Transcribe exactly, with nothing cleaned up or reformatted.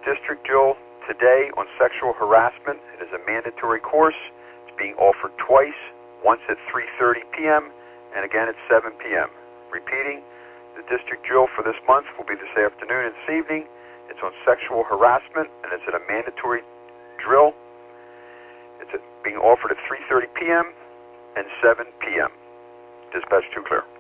district drill today on sexual harassment. It is a mandatory course. It's being offered twice, once at three thirty p m and again at seven p m Repeating, the district drill for this month will be this afternoon and this evening. It's on sexual harassment, and it's at a mandatory drill. It's being offered at three thirty p m and seven p m Dispatch two clear.